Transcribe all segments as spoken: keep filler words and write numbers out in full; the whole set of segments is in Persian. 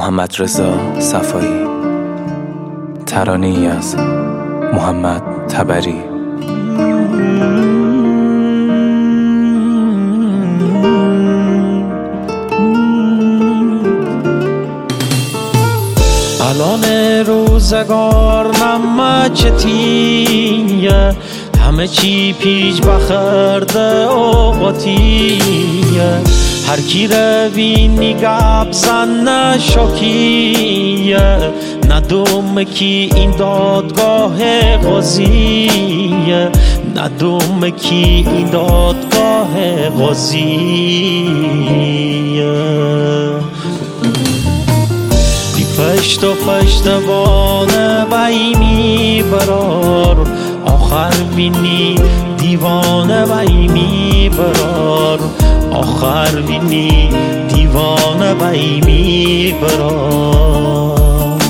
محمدرضا صفایی. ترانه ای از محمد تبری. الان روزگار نمچتیه، همه چی پیش بخرده اوقاتیه، هر کی روینی گپ زن نشکیه، ندوم کی این دادگاه قاضیه، ندوم کی این دادگاه قاضیه. پشت و پشتوانه بیمی برار، آخر بینی دیوانه بیمی برار، آخر بینی دیوانه بیمی برار.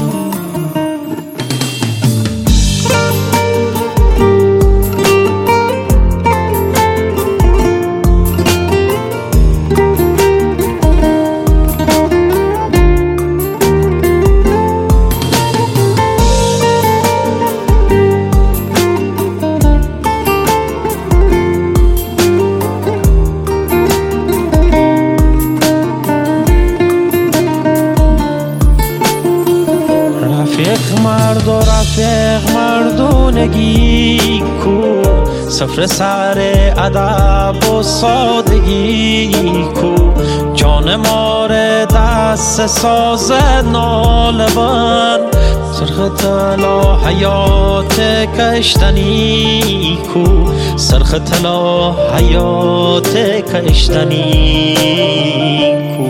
رفیق مرد و رفیق مردونگی کو، سفر سر ادب و سادگی کو، جان مار دست ساز نالبان، سرخ طلا حیات کشتنی کو، سرخ طلا حیات کشتنی کو.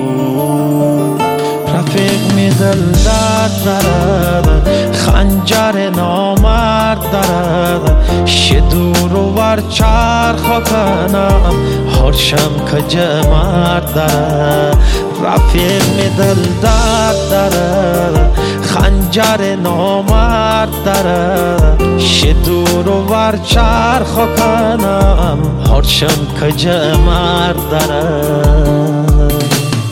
رفیق می دل درد دارد، خنجر نامرد دارد، شدور و ور چرخ کنم هرشم کج مرد دارد. رفیق می دل درد دارد، خنجر نامرد دارد، شدور و ور چرخ کنم هرشم کج مرد دارد.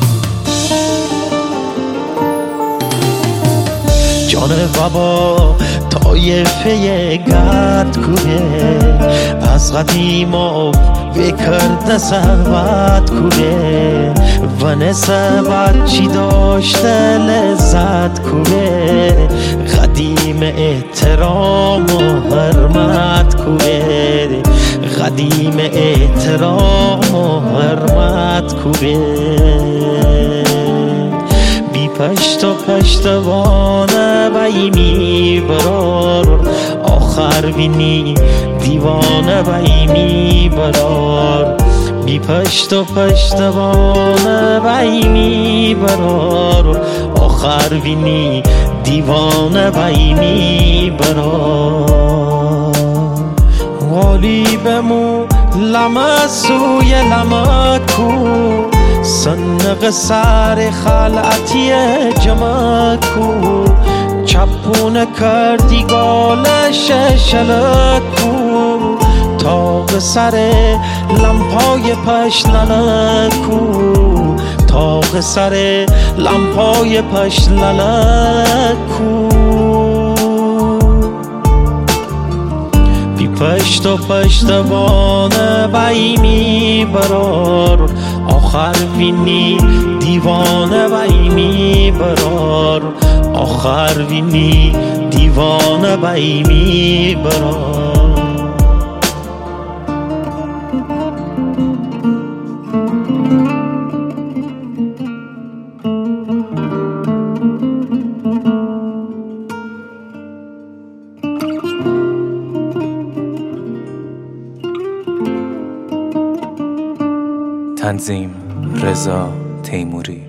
جان بابا طایفه گرد کوبه، از قدیم و بکرده ثروت کوبه، و نسبت چی داشته لذت کوبه، قدیم احترام و حرمت کوبه، قدیم احترام و حرمت کوبه. پشت و پشتوانه بیمی برار، آخر بینی دیوانه بیمی برار، بی پشت و پشتوانه بیمی برار، آخر بینی دیوانه بیمی برار. والی بمو لمسوی لمکو، سنق سر خلعتی جمکو، چپون کردی گالش شلکو، تاق سر لمپای پشت للکو، تاق سر لمپای پشت للکو. بی پشت و پشتوانه بیمی برار، آخر بینی دیوانه بیمی برار، آخر بینی دیوانه بیمی برار. تنظیم رضا تیموری.